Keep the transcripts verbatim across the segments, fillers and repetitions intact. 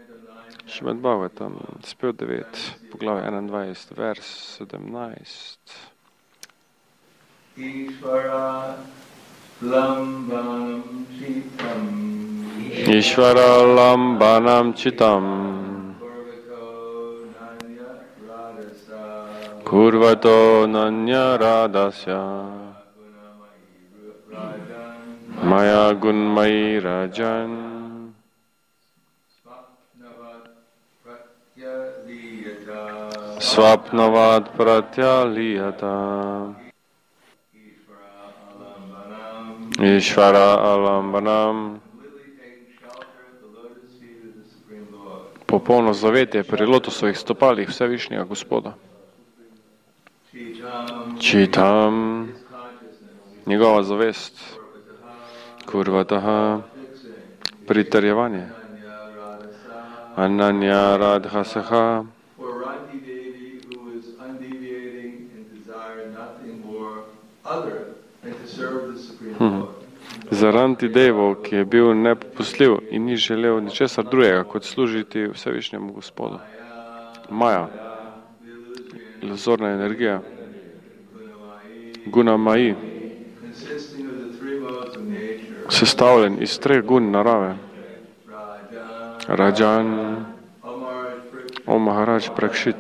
Šrimad Bhagavatam, spev devet, poglavje enaindvajset, vers sedemnajst. Ishvara lambanam chitam Ishvara lambanam chitam Kurvato nanya radasya Maya gunmai rajan Swapnavad pratyaliyata Ishvara alambanam Popolno zavetje pri lotosovih stopalih Vsevišnjega Gospoda. Čitam njegova zavest, kurvataha, pritrjevanje, ananya radhasaha, hmm. za Rantidevo, ki je bil nepopustljiv in ni želel ničesar drugega, kot služiti Vsevišnjemu Gospodu. Maja, iluzorna energija, guna maji, sestavljen iz treh gun narave, Rajan, O Maharaj Prakšit,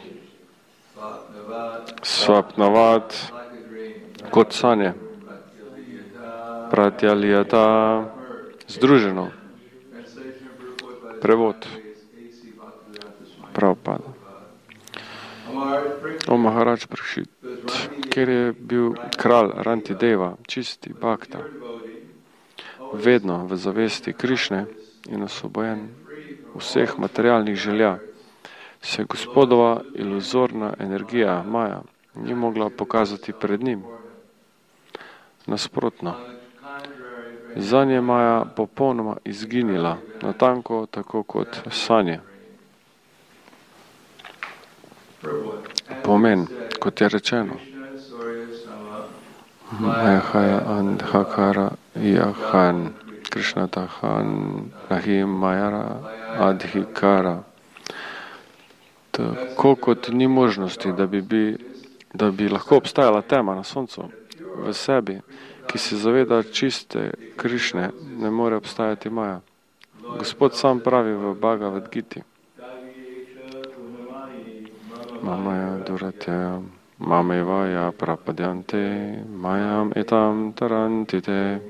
Svapnavad, kot sanje, Pratyaliyata, združeno, prevod, Prabhupada. O Maharaj Prakšit, ker je bil kralj Rantideva, čisti bhakta, vedno v zavesti Krišne in osvobojen vseh materialnih želja, se Gospodova iluzorna energija Maja ni mogla pokazati pred njim. Nasprotno, zanje je Maja popolnoma izginila, natanko tako kot sanje. Pomen, kot je rečeno, Majahaja Andhakara Yahan Krishnatahan Nahi Majara Adhikara. Tako kot ni možnosti, da bi, bi, da bi lahko obstajala tema na soncu v sebi, ki se zaveda čiste Krišne, ne more obstajati Maja. Gospod sam pravi v Bhagavad Giti, Mamaya duratya mamevaya prapadyante mayam etam tarantite.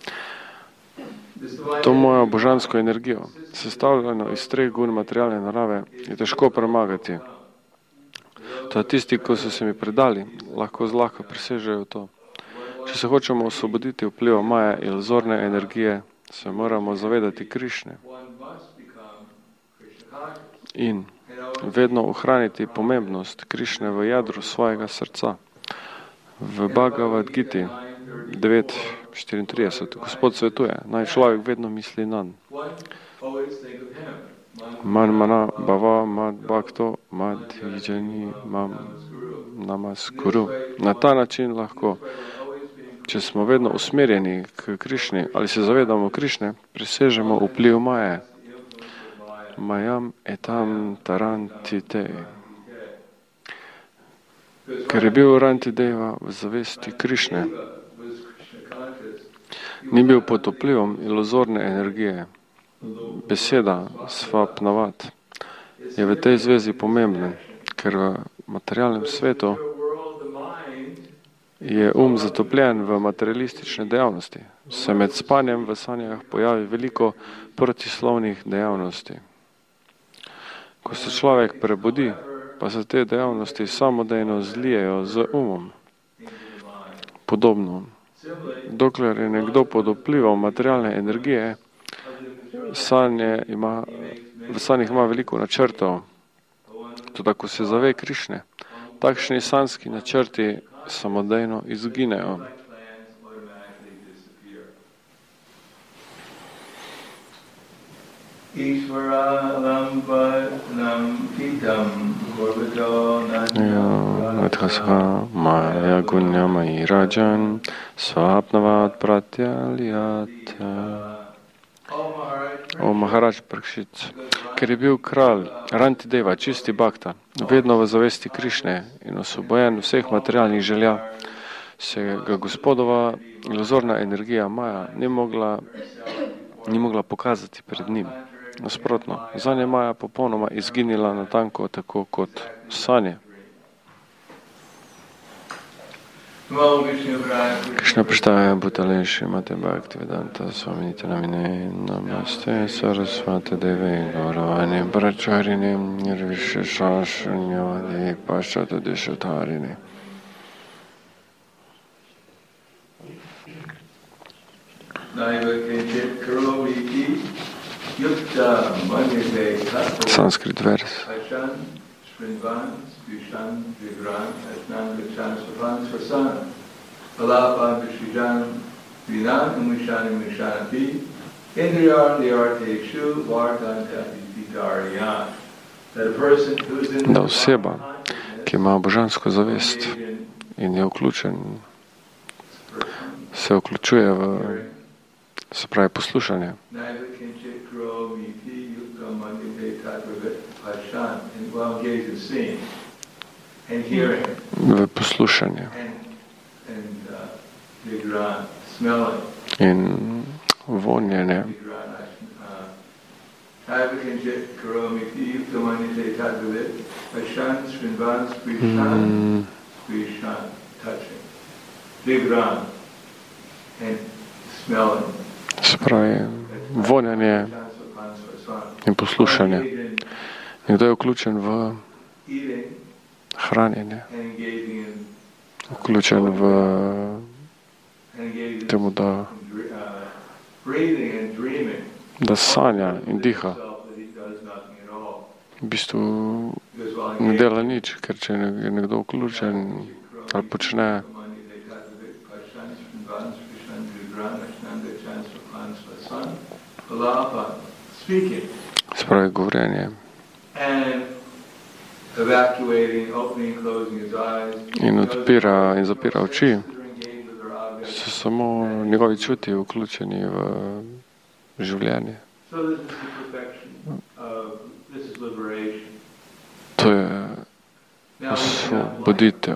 To mojo božansko energijo, sestavljeno iz treh gun materialne narave, je težko premagati. To tisti, ko so se mi predali, lahko zlahka presežejo to. Če se hočemo osvoboditi vpliva Maje iluzorne energije, se moramo zavedati Krišne in vedno ohraniti pomembnost Krišne v jadru svojega srca. V Bhagavad Giti devet štiriintrideset Gospod svetuje, naj človek vedno misli nanj. Man mana bhava mad bhakto mad hijani mam namaskuru. Na ta način lahko, če smo vedno usmerjeni k Krišni ali se zavedamo Krišne, presežemo vpliv Maje. Mayam etam tarantite. Ker je bil Rantideva v zavesti Krišne, ni bil pod vplivom iluzorne energije. Beseda svapnavad je v tej zvezi pomembna, ker v materialnem svetu je um zatopljen v materialistične dejavnosti. Se med spanjem v sanjah pojavi veliko protislovnih dejavnosti. Ko se človek prebudi, pa se te dejavnosti samodejno zlijejo z umom. Podobno, dokler je nekdo pod vplivom materialne energije, sanje ima, v sanjih ima veliko načrtov. Toda ko se zave Krišne, takšni sanjski načrti samodejno izginejo. Adhasa Maya Gunya Mayi Rajan Svapnavad Pratyaliyata. O Maharaj Prakšit, ker je bil kralj Rantideva, čisti bhakta, vedno v zavesti Krišne in osvobojen vseh materialnih želja, se ga gospodova iluzorna energija Maja ni mogla, ni mogla pokazati pred njim. Nasprotno, zanje Maja popolnoma izginila natanko tako kot sanje. Krishna Prashtaya Bhutale Srimate Bhaktivedanta Swami Nityanamine Namaste Saraswati Devi Gauravani Brahmacharini Nirvisheshashunyavadi Paschata Deshatarini. Sanskrit vers. Vishan, Vigran, Asnan, Vichan, Svapan, Svasan, Palapa, Vishijan, Vinan, Umishan, Mishanati, Indriyar, Liarte, Shu, Vartan, Vidariyan. Da oseba, ki ima božansko zavest in je vključen, se vključuje v, se pravi, poslušanje. V poslušanje in vonjenje. Mm. Se pravi, vonjenje in poslušanje. In kdo je vključen v hranjenje, vključen v temu, da, da sanja in diha. V bistvu ne dela nič, ker če je nekdo vključen ali počne spravi govorjenje in odpira in zapira oči, so samo njegovi čuti vključeni v življenje. To je osvoboditev.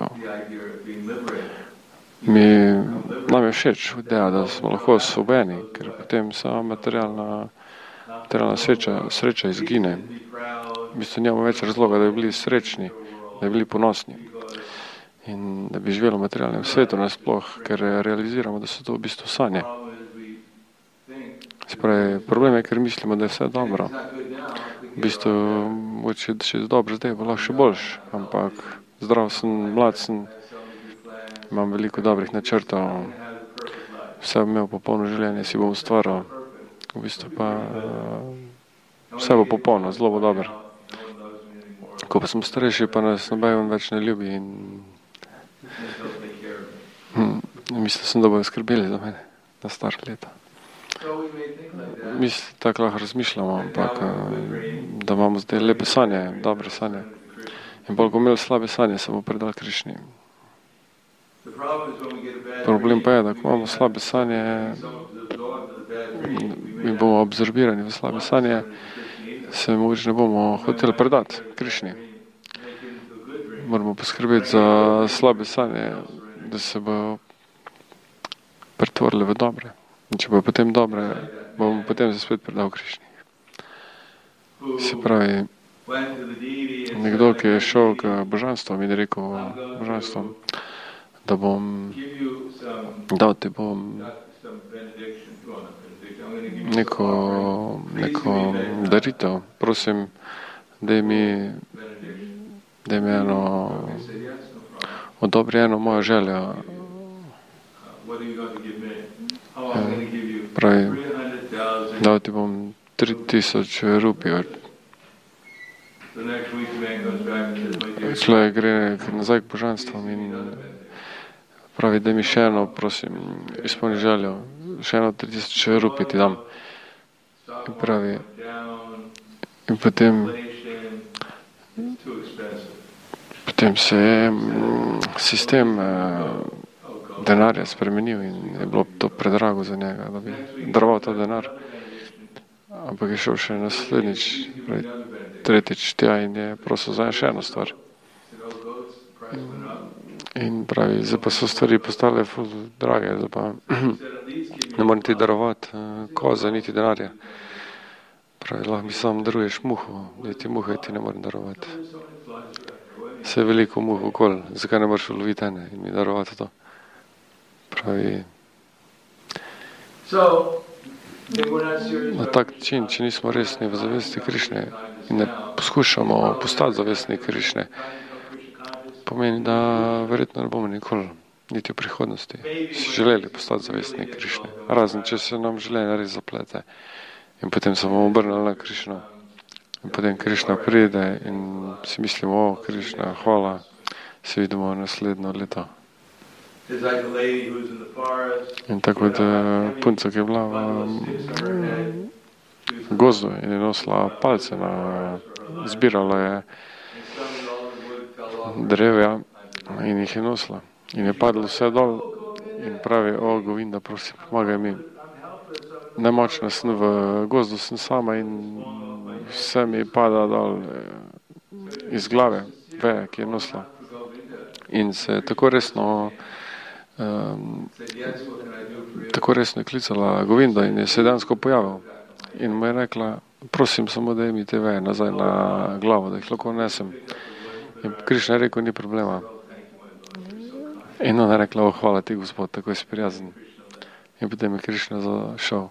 Mi, nam je všeč ideja, da smo lahko osvobojeni, ker potem sama materialna, materialna sreča, sreča izgine. V bistvu nimamo več razloga, da bi bili srečni, da bi bili ponosni in da bi živeli v materialnem svetu nasploh, ker realiziramo, da so to v bistvu sanje. Spravi, problem je, ker mislimo, da je vse dobro. V bistvu, če je dobro zdaj, bo lahko še boljš, ampak zdrav sem, mlad sem, imam veliko dobrih načrtov, vse bom imel popolno življenje, si bom ustvaril, v bistvu pa vse bo popolno, zelo bo dobro. Ko pa smo starejši, pa nas noben več ne ljubi in hm, mislil sem, da bojo skrbeli za mene na stara leta. Mislim, tako lahko razmišljamo, ampak da imamo zdaj lepe sanje, dobre sanje. In bolj, ko imeli slabe sanje, se bomo predali Krišni. Problem pa je, da ko imamo slabe sanje in bomo absorbirani v slabe sanje, se mogoče ne bomo hoteli predati Krišni. Moramo poskrbeti za slabe sanje, da se bo pretvorile v dobre. In če bo potem dobre, bomo potem se spet predal Krišni. Se pravi, nekdo, ki je šel k božanstvom in je rekel božanstvom, da bom dal ti bom neko, neko daritev. Prosim, daj mi, daj mi eno, odobri eno mojo željo. Pravi, dal ti bom tri tisoč rupij. Človek gre nazaj k božanstvom in pravi, daj mi še eno, prosim, izpolni željo. Še eno tri tisoč rupij ti dam. In pravi, in potem potem se je sistem denarja spremenil in je bilo to predrago za njega, da bi daroval ta denar. ampak je šel še naslednjič, tretjič tja in je prosil za še eno stvar. In pravi, zdaj pa so stvari postale ful drage, zdaj pa ne morem ti darovati koze, niti denarja. Pravi, lahko mi sam daruješ muho, niti muhe ti ne morem darovati. Vse je veliko muh okoli, zakaj ne moreš uloviti ene in mi darovati to? Pravi, na tak način, če nismo resni v zavesti Krišne in ne poskušamo postati zavestni Krišne, pomeni, da verjetno ne bomo nikoli, niti v prihodnosti, želeli postati zavestni Krišne. Razen, če se nam življenje res zaplete. In potem se bomo obrnili na Krišno. In potem Krišna pride in si mislimo, o, Krišna, hvala, se vidimo naslednjo leto. In tako kot punca, ki je bila v gozdu in je nosila palce, na, zbirala je drevja in jih je nosila. In je padlo vse dol in pravi, o, Govinda, prosim, pomagaj mi. Nemočna sem v gozdu, sem sama in vse mi pada dol iz glave, veje, ki je nosila. In se tako resno um, tako resno je klicala Govinda in je se dejansko pojavil. In mu je rekla, prosim samo, da mi te veje nazaj na glavo, da jih lahko nesem. In Krišna je rekel, ni problema. In ona je rekla, o, hvala ti, Gospod, tako je prijazen. In potem je Krišna zašel.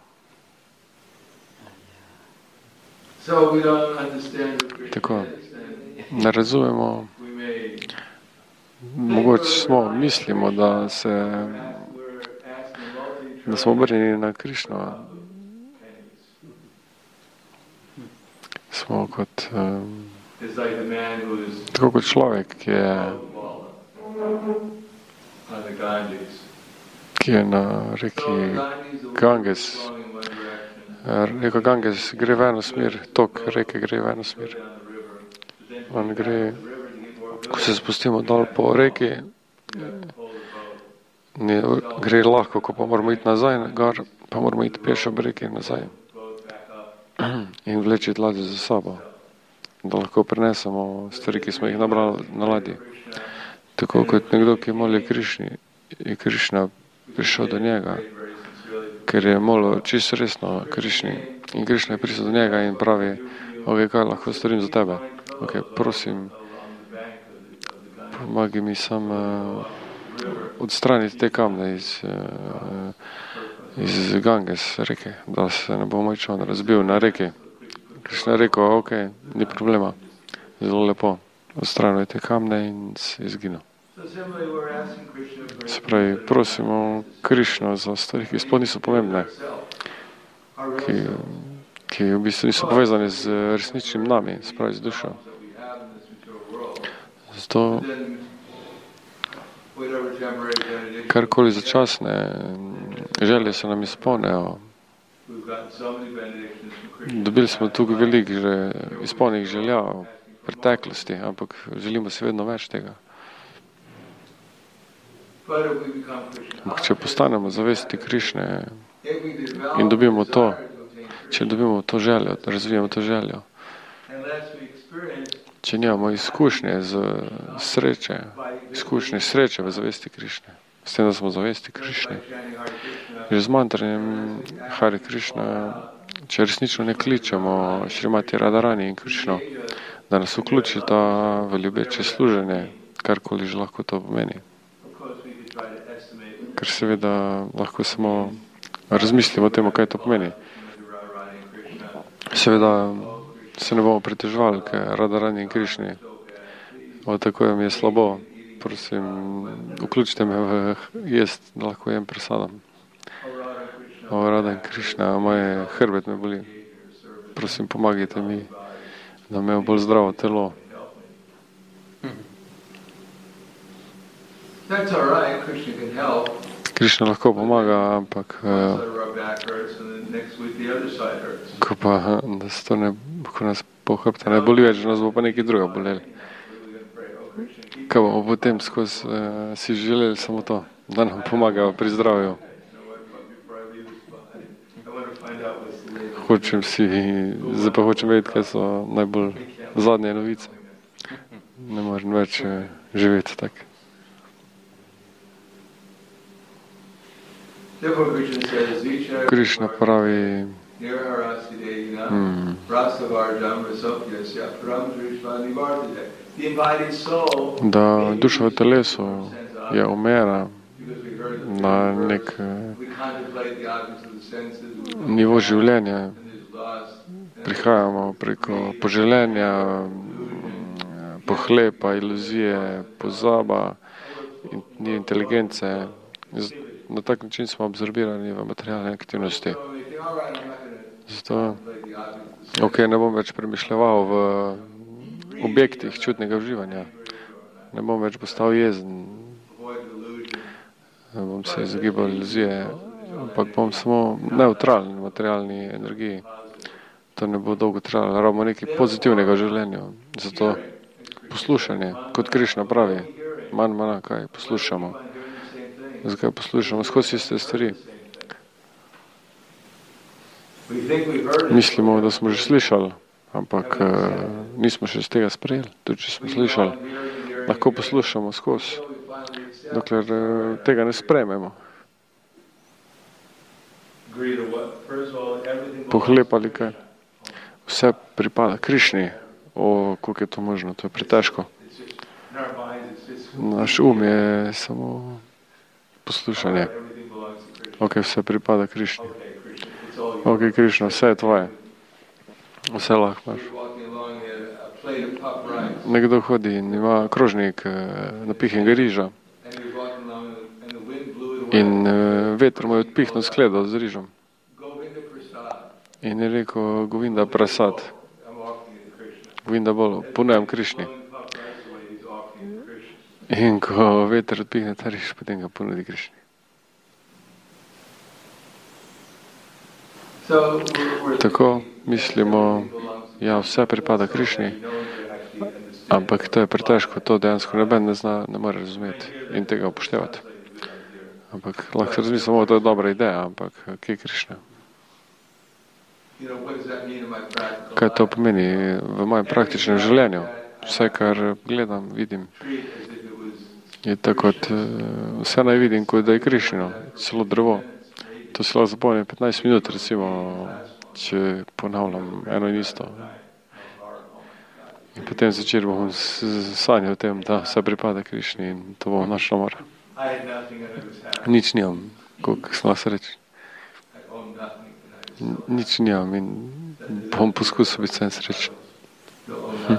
Tako, ne razumemo, mogoče smo, mislimo, da se, da smo obrnjeni na Krišno. Smo kot, um, tako kot človek, ki je, ki je na reki Ganges. Reka Ganges gre v eno smer, tok reke gre v eno smer. On gre, ko se spustimo dol po reki, ne, gre lahko, ko pa moramo iti nazaj, gor, pa moramo iti pešo ob reki nazaj. In vleči ladjo za sabo, da lahko prinesemo stvari, ki smo jih nabrali na ladji. Tako kot nekdo, ki moli Krišni, je Krišna prišel do njega, ker je molil čisto resno Krišni. In Krišna je prišel do njega in pravi, ok, kaj lahko storim za tebe? Ok, prosim, pomagi mi sam uh, odstraniti te kamne iz, uh, iz Ganges reke, da se ne bo moj čovn razbil na reki. Krišna je rekel, ok, ni problema, zelo lepo, odstranil te kamne in se izginil. Se pravi, prosimo Krišno za stvari, ki sploh niso pomembne, ki, ki v bistvu niso povezane z resničnim nami, se pravi z dušo. Zato karkoli začasne želje se nam izpolnejo. Dobili smo tukaj veliko že izpolnjenih želja v preteklosti, ampak želimo si vedno več tega. Ampak če postanemo zavesti Krišne in dobimo to, če dobimo to željo, da razvijamo to željo, če nimamo izkušnje z sreče, izkušnje sreče v zavesti Krišne, s tem, da smo zavesti Krišne, že z mantranjem Hare Krišna, če resnično ne kličemo Šrimati Radharani in Krišno, da nas vključita v ljubeče služenje, karkoli že lahko to pomeni. Ker seveda lahko samo razmislimo o tem, kaj to pomeni. Seveda se ne bomo priteževali, ker Radharani in Krišni. O, tako je mi je slabo. Prosim, vključite me v jest, da lahko jem prasadam. O, Radha in Krišna, moje hrbet me boli. Prosim, pomagajte mi, da imel bolj zdravo telo. Krišna lahko pomaga, ampak uh, ko pa da se to ne, ko nas po hrbta ne boli več, nas bo pa nekaj druga boleli. Ko bomo potem skozi uh, si želeli samo to, da nam pomaga pri zdravju. hočem si, zdaj pa hočem vedeti, kaj so najbolj zadnje novice. Ne morem več živeti tako. Krišna pravi, hmm, da duša v telesu je umera na nek nivo življenja. Prihajamo preko poželenja, pohlepa, iluzije, pozaba, ni inteligence. Na tak način smo absorbirani v materialne aktivnosti. Zato, ok, ne bom več premišljeval v objektih čutnega uživanja. Ne bom več postal jezen. Ne bom se izogibal iluzije, ampak bom samo neutralen v materialni energiji. To ne bo dolgo trajalo, rabimo nekaj pozitivnega v življenju. Zato poslušanje, kot Krišna pravi, manj, manj, kaj poslušamo. Zakaj poslušamo skozi iste stvari? Mislimo, da smo že slišali, ampak uh, nismo še z tega sprejeli. Tudi, če smo slišali, lahko poslušamo skozi, dokler uh, tega ne sprejmemo. Pohlepali kaj? Vse pripada Krišni. O, koliko je to možno, to je pretežko. Naš um je samo poslušanje. Ok, vse pripada Krišni. Ok, Krišna, vse je tvoje. Vse lahko imaš. Nekdo hodi in ima krožnik napihnjenega riža in veter mu je odpihnil skledo z rižom. In je rekel, Govinda prasad. Govinda bolj, ponujem Krišni. In ko veter odpihne ta riž, potem ga ponudi Krišni. Tako mislimo, ja, vse pripada Krišni, ampak to je pretežko, to dejansko noben ne zna, ne more razumeti in tega upoštevati. Ampak lahko se razmislimo, to je dobra ideja, ampak kje je Krišna? Kaj to pomeni v mojem praktičnem življenju? Vse, kar gledam, vidim, je tako, kot vse naj vidim, kot da je Krišno, celo drevo. To se lahko zapomnim petnajst minut, recimo, če ponavljam eno in isto. In potem začer bom sanjal o tem, da vse pripada Krišni in to bom našla mora. Nič nimam, koliko sem lahko srečen. Nič nimam in bom poskusil biti vsem srečen. Hm.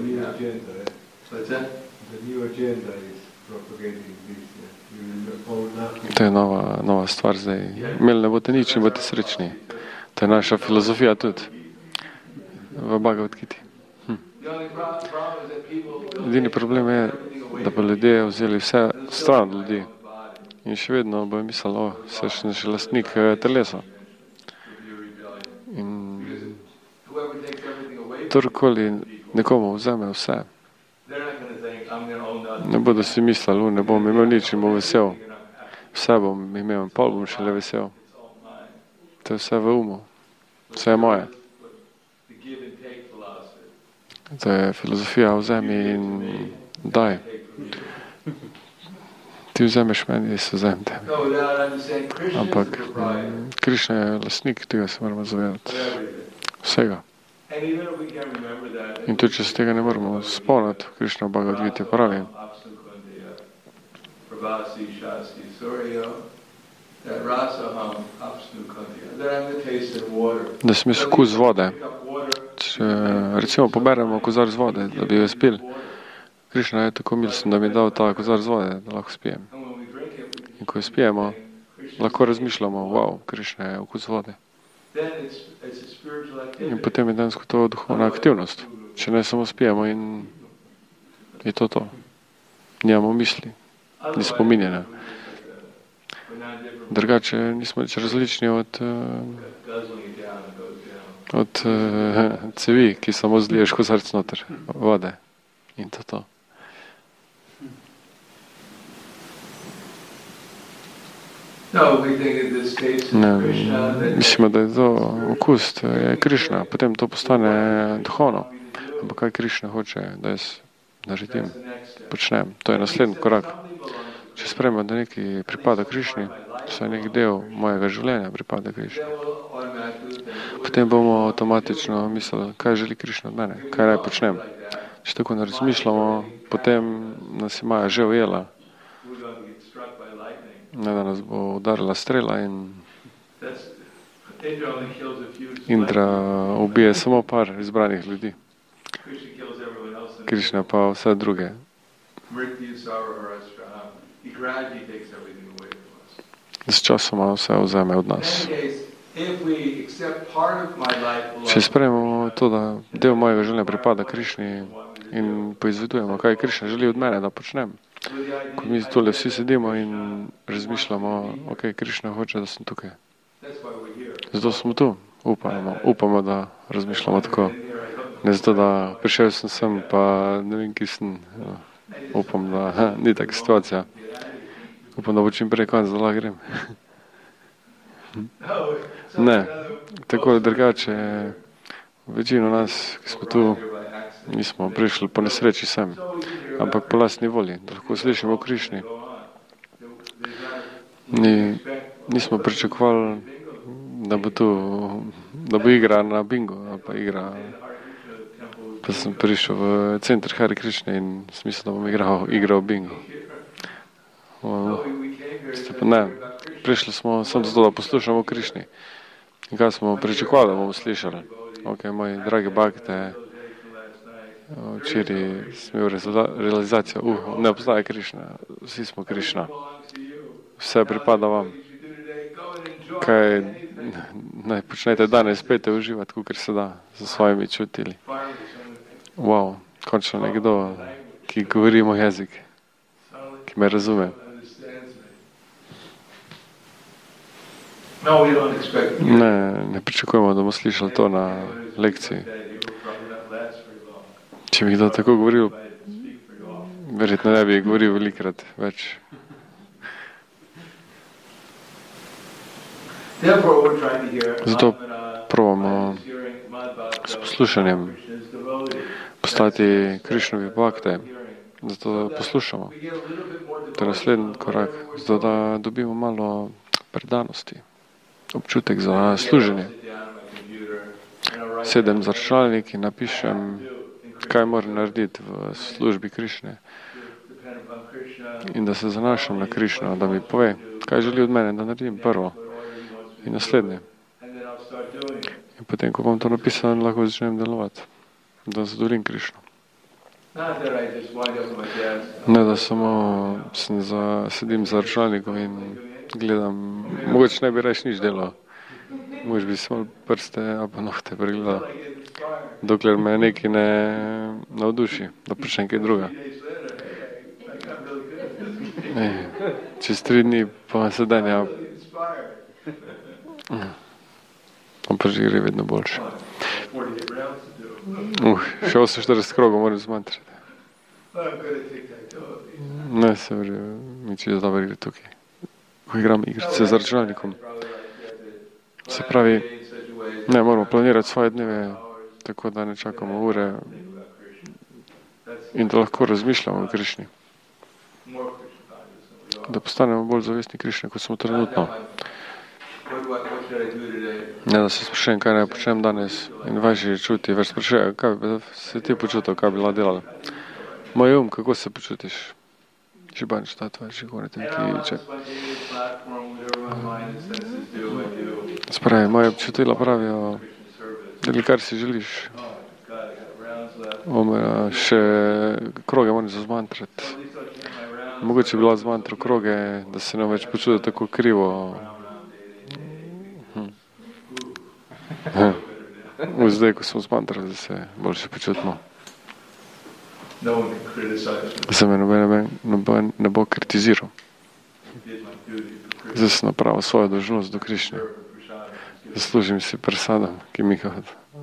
To je nova, nova stvar zdaj. Imeli ne boste nič in boste srečni. To je naša filozofija tudi v Bhagavad Giti. Hm. Edini problem je, da bo ljudje vzeli vse stran od ljudi in še vedno bo mislili, o, se še lastnik telesa. In torkoli nekomu vzame vse, ne bodo si mislili, ne bom imel nič in bom vesel. Vse bom imel, pol bom šele vesel. To je vse v umu. Vse je moje. To je filozofija vzemi in daj. Ti vzemeš meni, jaz vzem tebi. Ampak Krišna je lastnik, tega se moramo zavedati. Vsega. In tudi, če se tega ne moramo spomniti, Krišna v Bhagavad Giti pravi, da sem jaz okus vode. Če recimo poberemo kozar z vode, da bi jo spil, Krišna je tako milosten, da mi je dal ta kozar z vode, da lahko spijem. In ko jo spijemo, lahko razmišljamo, wow, Krišna je okus vode. In potem je dejansko to duhovna aktivnost. Če ne samo spijemo in je to to. Nimamo misli, ni spominjena. Drugače nismo več različni od, od cevi, ki samo zliješ kozarc noter vode. In to to. Ne, mislimo, da je to okus, je Krišna, potem to postane duhovno. Ampak kaj Krišna hoče, da jaz naredim, počnem. To je naslednji korak. Če spremem, da nekaj pripada Krišni, vsaj nek del mojega življenja pripada Krišni, potem bomo avtomatično mislili, kaj želi Krišna od mene, kaj naj počnem. Če tako ne razmišljamo, potem nas je Maja že ujela, ne da nas bo udarila strela in Indra ubije samo par izbranih ljudi. Krišna pa vse druge. S časoma vse vzame od nas. Če sprejmemo to, da del mojega življenja pripada Krišni in poizvedujemo, kaj Krišna želi od mene, da počnem. Ko mi tole vsi sedimo in razmišljamo, ok, Krišna hoče, da sem tukaj. Zato smo tu. Upamo, upamo, da razmišljamo tako. Ne zato, da prišel sem sem, pa ne vem, ki sem. Upam, da ha, ni taka situacija. Upam, da bo čim prej konc, da lahko grem. Ne, tako drugače, večino nas, ki smo tu, nismo prišli po nesreči sem, ampak po lastni volji, da lahko slišimo o Krišni. Ni, nismo pričakovali, da bo tu, da bo igra na bingo, ali pa igra, pa sem prišel v center Hare Krišne in smisel, da bom igral, igral bingo. O, ne, prišli smo samo zato, da poslušamo o Krišni. In kaj smo pričakovali, da bomo slišali? Ok, moji dragi bakte, včeraj sem imel realizacijo, uh, ne obstaja Krišna, vsi smo Krišna. Vse pripada vam. Kaj naj počnete danes, spet uživati, kakor se da, za svojimi čutili. Wow, končno nekdo, ki govori moj jezik, ki me razume. Ne, ne pričakujemo, da bomo slišali to na lekciji. Če bi kdo tako govoril, verjetno ne bi govoril velikrat več. Zato probamo s poslušanjem postati Krišnovi bakte, zato poslušamo. To je naslednji korak, zato da dobimo malo predanosti, občutek za služenje. Sedem za računalnik in napišem, kaj moram narediti v službi Krišne in da se zanašam na Krišno, da mi pove, kaj želi od mene, da naredim prvo in naslednje. In potem, ko bom to napisal, lahko začnem delovati, da zadovoljim Krišno. Ne, da samo sem za, sedim za računalnikom in gledam, mogoče ne bi reč nič delal, mogoče bi samo prste ali pa nohte pregledal, dokler me nekaj ne navduši, da počnem kaj druga. Ej, čez tri dni pa sedenja on pa že gre vedno boljše. Uh, še oseminštirideset krogov moram zmantrati. Ne, se vre, mi če je dobro igre tukaj. Ko igram igrice z računalnikom. Se pravi, ne, moramo planirati svoje dneve, tako da ne čakamo ure in da lahko razmišljamo o Krišni. Da postanemo bolj zavestni Krišne, kot smo trenutno. Ne, da se sprašujem, kaj naj počnem danes in vaši čuti, več sprašujem, kaj bi se ti počutil, kaj bi lahko delal. Moj um, kako se počutiš? Žibanč, ta tvoje žigonite, ki če. Spravi, moje občutila pravijo, deli kar si želiš. Ome, še kroge moram zazmantrati. Mogoče bi lahko zmantral kroge, da se ne več počuti tako krivo. Hm. Hm. Zdaj, ko smo zmantrali, da se boljše počutimo. Za me noben, noben ne bo kritiziral. Zdaj sem napravil svojo dolžnost do Krišne. Zaslužim si prasadom, ki mi ga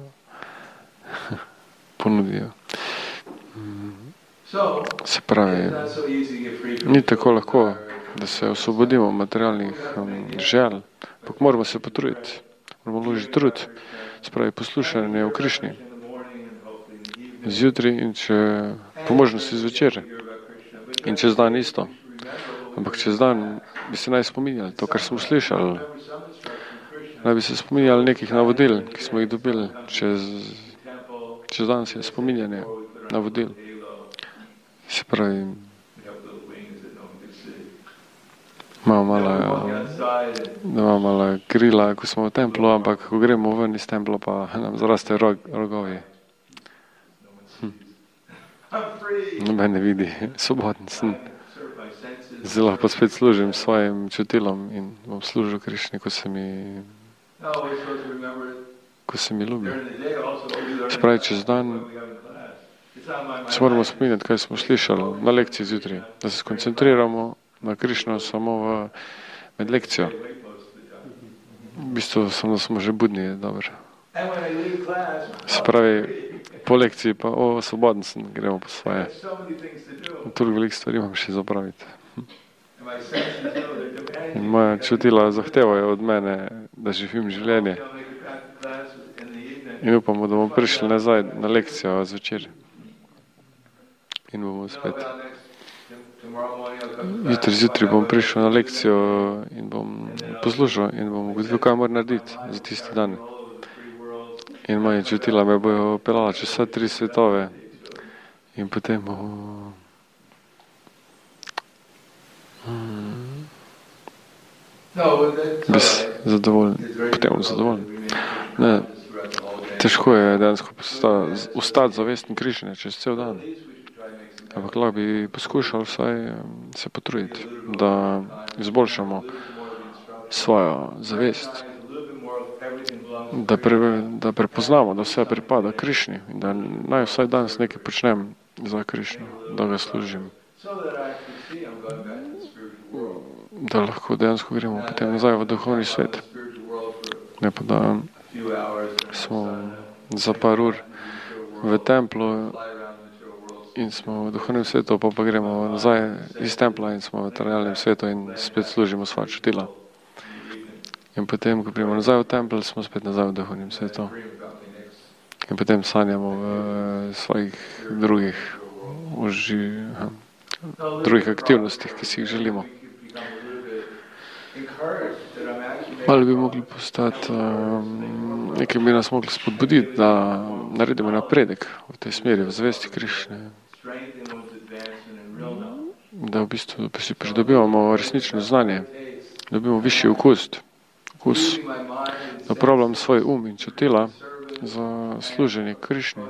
ponudijo. Se pravi, ni tako lahko, da se osvobodimo materialnih um, žel, ampak moramo se potruditi, moramo vložiti trud, spravi poslušanje v Krišni, zjutraj in če po možnosti zvečer in čez dan isto. Ampak čez dan bi se naj spominjali to, kar smo slišali. Naj bi se spominjali nekih navodil, ki smo jih dobili. Čez, čez dan se je spominjanje navodil. Se pravi, imamo malo, da imamo malo krila, ko smo v templu, ampak ko gremo ven iz templa, pa nam zaraste rog, rogovi. Hm. Noben ne vidi, soboten sem. Zelo pa spet služim svojim čutilom in bom služil Krišni, ko se mi, ko se mi ljubi. Spravi, čez dan se moramo spominjati, kaj smo slišali na lekciji zjutraj, da se skoncentriramo na Krišno samo v, med lekcijo. V bistvu samo, da smo že budni, dobro. Se pravi, po lekciji pa, o, svoboden sem, gremo po svoje. Toliko veliko stvari imam še zapraviti. In moja čutila zahtevajo od mene, da živim življenje. In upamo, da bomo prišli nazaj na lekcijo zvečer. In bomo spet. Jutri zjutraj bom prišel na lekcijo in bom poslušal in bom ugotovil, kaj moram narediti za tisti dan. In moje čutila me bojo pelala čez vse tri svetove in potem bo hmm, bez zadovoljen, potem bom zadovoljen. Ne, težko je dejansko ostati zavesten Krišne čez cel dan. Ampak lahko bi poskušal vsaj se potruditi, da izboljšamo svojo zavest, da, pre, da prepoznamo, da vse pripada Krišni in da naj vsaj danes nekaj počnem za Krišno, da ga služim. Da lahko dejansko gremo potem nazaj v duhovni svet. Ne pa da smo za par ur v templu in smo v duhovnem svetu, pa pa gremo nazaj iz templa in smo v materialnem svetu in spet služimo svoja čutila. In potem, ko pridemo nazaj v tempel, smo spet nazaj v duhovnem svetu. In potem sanjamo v svojih drugih, uži, drugih aktivnostih, ki si jih želimo. Malo bi mogli postati, um, nekaj bi nas mogli spodbuditi, da naredimo napredek v tej smeri, v zvesti Krišne. Da v bistvu si pridobivamo resnično znanje, dobimo višji okus, okus, da uporabljam svoj um in čutila za služenje Krišni.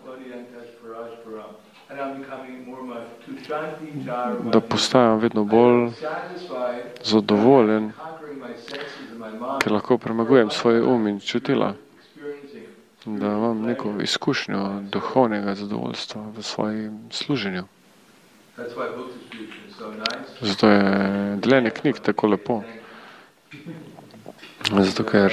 Da postajam vedno bolj zadovoljen, ker lahko premagujem svoj um in čutila, da imam neko izkušnjo duhovnega zadovoljstva v svojem služenju. Zato je deljenje knjig tako lepo. Zato, ker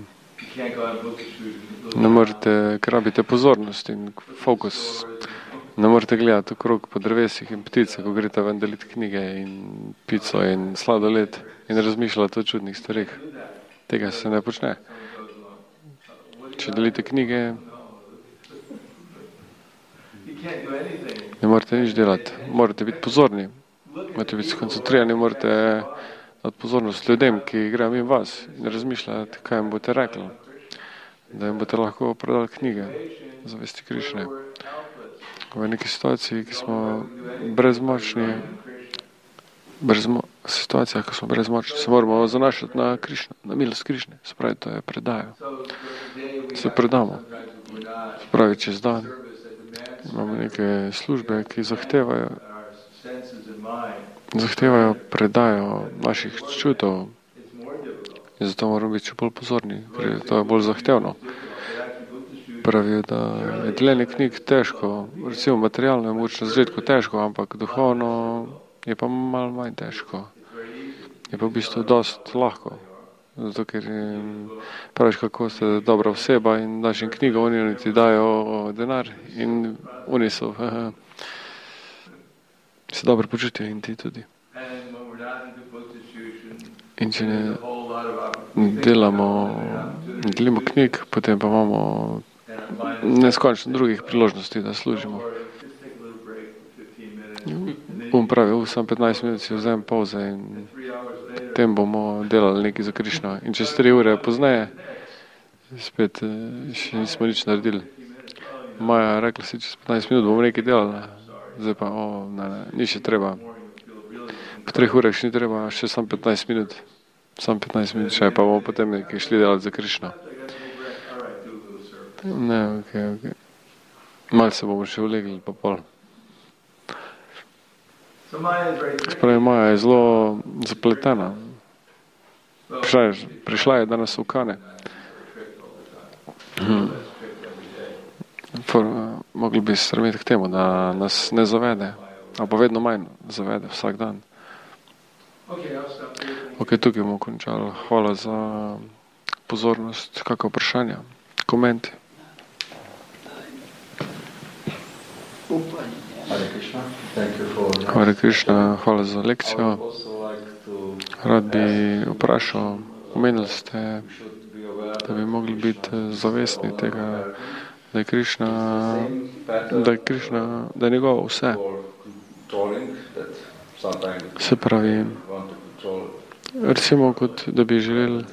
ne morete, ker rabite pozornost in fokus. Ne morete gledati okrog po drevesih in ptice, ko greste ven deliti knjige in pico in sladoled in razmišljati o čudnih stvarih. Tega se ne počne. Če delite knjige, ne morete nič delati. Morate biti pozorni, morate biti skoncentrirani, morate dati pozornost ljudem, ki grejo mimo vas in razmišljati, kaj jim boste rekli, da jim boste lahko prodali knjige za vesti Krišne. V neki situaciji, ki smo brezmočni, brezmo, situacija, ko smo brezmočni, se moramo zanašati na Krišno, na milost Krišne. Se pravi, to je predajo. Se predamo. Se pravi, čez dan imamo neke službe, ki zahtevajo, zahtevajo predajo naših čutov. In zato moramo biti še bolj pozorni, ker to je bolj zahtevno. Pravijo, da je deljenje knjig težko, recimo materialno je močno zredko težko, ampak duhovno je pa malo manj težko. Je pa v bistvu dost lahko. Zato, ker praviš, kako ste dobra oseba in daš jim knjigo, oni ti dajo denar in oni so se dobro počutijo in ti tudi. In če ne delamo, ne delimo knjig, potem pa imamo neskončno drugih priložnosti, da služimo. Um pravi, uh, sam petnajst minut si vzem pauze in potem bomo delali nekaj za Krišno. In čez tri ure pozneje spet še nismo nič naredili. Maja rekla si, čez petnajst minut bomo nekaj delali. Zdaj pa, o, ne, ne, ni še treba. Po treh urah še ni treba, še sam petnajst minut. Sam petnajst minut še, pa bomo potem nekaj šli delati za Krišno. Ne, ok, ok. Malo se bomo še ulegli, pa pol. Spravi, Maja je zelo zapletena. Prišla je, prišla je danes v Kane. Hmm. For, mogli bi stremeti k temu, da nas ne zavede, ali pa vedno manj zavede vsak dan. Ok, tukaj bomo končali. Hvala za pozornost. Kakšno vprašanje? Komenti? Hare Krišna, hvala za lekcijo. Rad bi vprašal, omenili ste, da bi mogli biti zavestni tega, da je Krišna, da je Krišna, da je njegovo vse. Se pravi, recimo kot da bi želeli,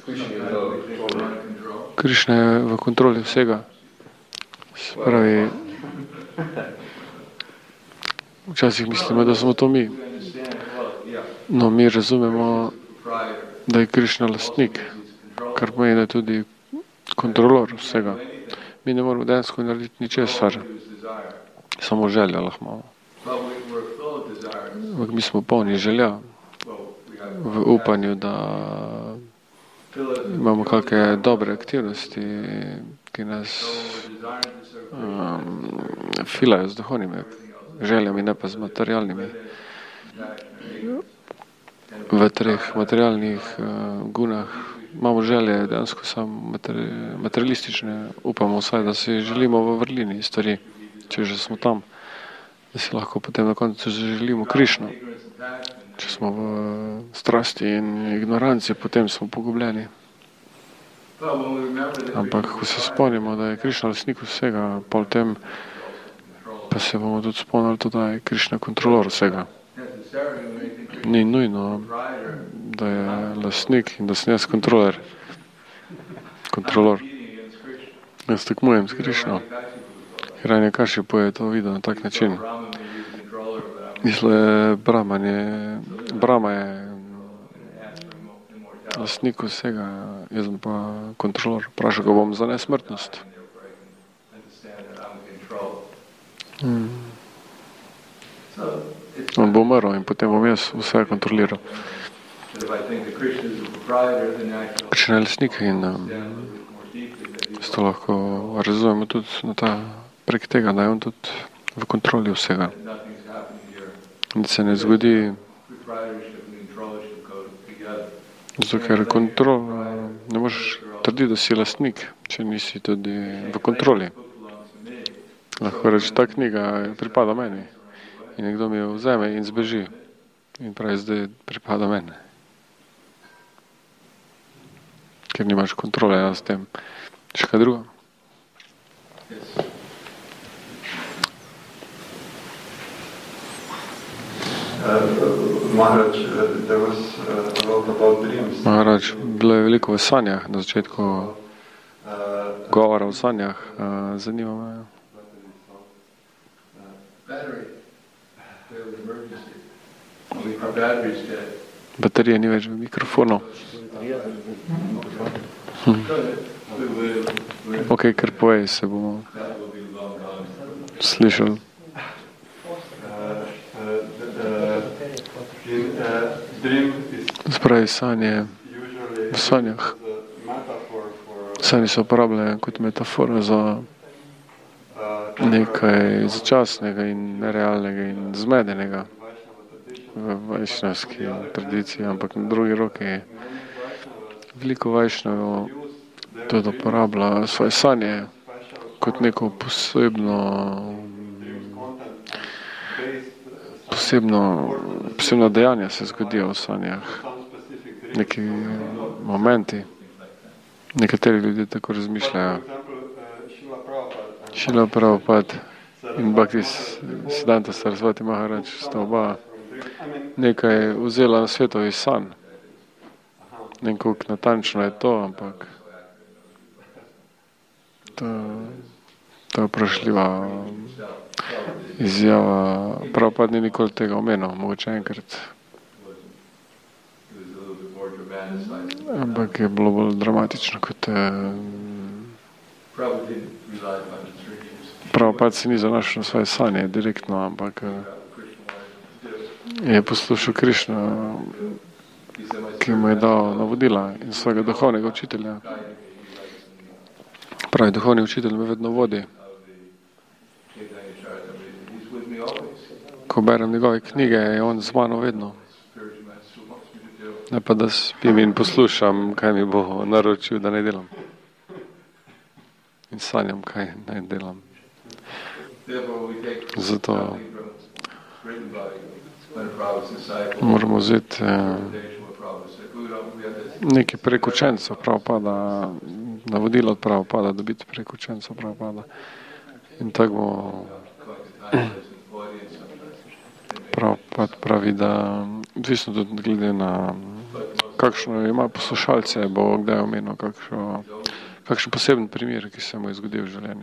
Krišna je v kontroli vsega. Se pravi, včasih mislimo, da smo to mi. No, mi razumemo, da je Krišna lastnik, kar pomeni, da je tudi kontrolor vsega. Mi ne moramo dejansko narediti ničesar, samo želja lahko imamo. Ampak mi smo polni želja, v upanju, da imamo kakšne dobre aktivnosti, ki nas um, filajo z duhovnimi željami, ne pa z materialnimi. V treh materialnih uh, gunah imamo želje, dejansko samo materi, materialistične, upamo vsaj, da si želimo v vrlini stvari, če že smo tam, da si lahko potem na koncu želimo Krišno. Če smo v strasti in ignoranci, potem smo pogubljeni. Ampak, ko se spomnimo, da je Krišna lastnik vsega, potem pa se bomo tudi spomnili tudi, da je Krišna kontrolor vsega. Ni nujno, da je lastnik in da sem jaz kontroler. Kontrolor. Jaz tekmujem s Krišno. Hiranja Kashipu je to videl na tak način. Mislil je, Brahman je, Brahma je lastnik vsega, jaz sem pa kontrolor. Vprašal ga bom za nesmrtnost. Hmm. On bo umrl in potem bom jaz vse kontroliral. Krišna je lastnik in um, to lahko razumemo tudi na ta, prek tega, da je on tudi v kontroli vsega. Nič se ne zgodi, zato ker kontrol, ne možeš trditi, da si lastnik, če nisi tudi v kontroli. Lahko reči, ta knjiga pripada meni in nekdo mi jo vzeme in zbeži in pravi, zdaj pripada meni. Ker nimaš kontrole ja, s tem. Še kaj drugo? Maharaj, bilo je veliko v sanjah, na začetku govora o sanjah, zanima me. Baterija ni več v mikrofonu. Hm. Ok, kar povej, se bomo slišali. Spravi sanje v sanjah. Sanje se uporabljajo kot metafora za nekaj začasnega in nerealnega in zmedenega v vajšnavski tradiciji, ampak na drugi roki veliko vajšnavov tudi uporablja svoje sanje kot neko posebno posebno posebno dejanje se zgodijo v sanjah. neki momenti. Nekateri ljudje tako razmišljajo. Šila Prabhupada in Bhakti Siddhanta Sarasvati Maharaj sta oba nekaj vzela na svetu iz sanj. Ne vem, koliko natančno je to, ampak to, to je vprašljiva izjava. Prabhupada ni nikoli tega omenil, mogoče enkrat. Ampak je bilo bolj dramatično, kot je. Prabhupada se ni zanašal na svoje sanje direktno, ampak je poslušal Krišna, ki mu je dal navodila in svojega duhovnega učitelja. Pravi, duhovni učitelj me vedno vodi. Ko berem njegove knjige, je on z mano vedno. Ne pa, da spim in poslušam, kaj mi bo naročil, da ne delam. In sanjam, kaj naj delam. Zato moramo vzeti eh, nekaj prek učencev Prabhupada, navodilo od Prabhupada, dobiti prek učencev Prabhupada. In tako bo Prabhupada pravi, da odvisno tudi glede na kakšno ima poslušalce, bo kdaj omenil kakšno, kakšen poseben primer, ki se mu je zgodil v življenju.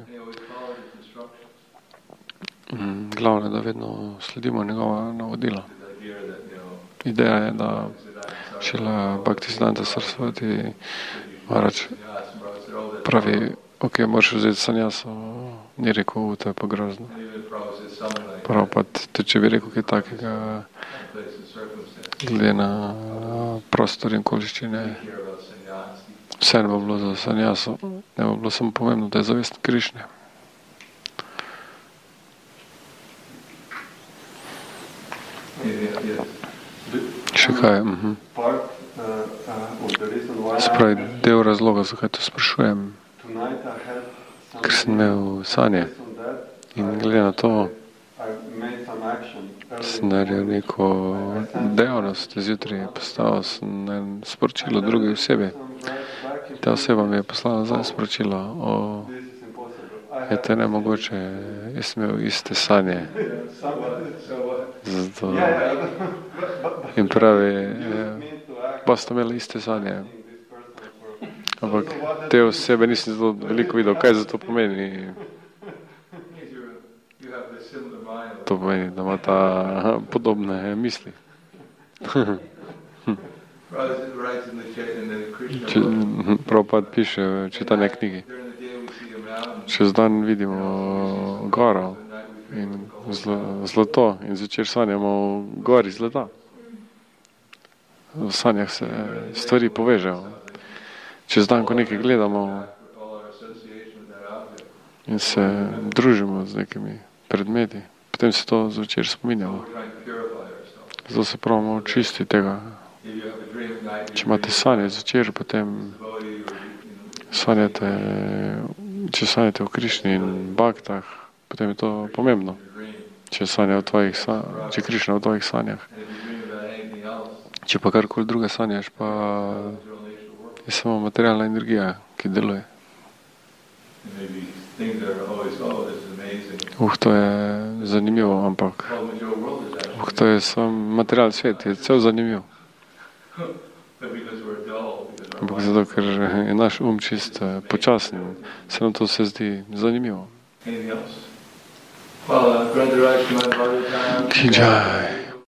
Glavno je, da vedno sledimo njegova navodila. Ideja je, da šila Bhakti Siddhanta Sarasvati Maharaj pravi, ok, moraš vzeti sanjaso, ni rekel, to je pa grozno. Prabhupada, tudi če bi rekel kaj takega, glede na prostor in okoliščine, vse ne bo bilo za sanjaso, ne bo bilo samo pomembno, da je zavest Krišne. Še kaj? Uh-huh. Spravi, del razloga, zakaj to sprašujem, ker sem imel sanje in glede na to sem naredil neko dejavnost, zjutraj postavil sem sporočilo drugi osebi. Ta oseba mi je poslala nazaj sporočilo o je to nemogoče, jaz sem imel iste sanje. Zato in pravi, pa ste imeli iste sanje. Ampak te osebe nisem zelo veliko videl, kaj za to pomeni. To pomeni, da ima ta podobne misli. Prabhupada piše v čitanje knjigi. Čez dan vidimo goro in zlato in zvečer sanjamo v gori zlata. V sanjah se stvari povežejo. Čez dan, ko nekaj gledamo in se družimo z nekimi predmeti, potem se to zvečer spominjamo. Zato se pravimo očistiti tega. Če imate sanje zvečer, potem sanjate, če sanjate o Krišni in Bhaktah, potem je to pomembno. Če sanja o tvojih, če Krišna o tvojih sanjah. Če pa karkoli druge sanjaš, pa je samo materialna energija, ki deluje. Uh, to je zanimivo, ampak uh, to je sam material svet, je cel zanimiv. Ampak zato, ker je naš um čist počasen, se nam to vse zdi zanimivo. Ki jaj.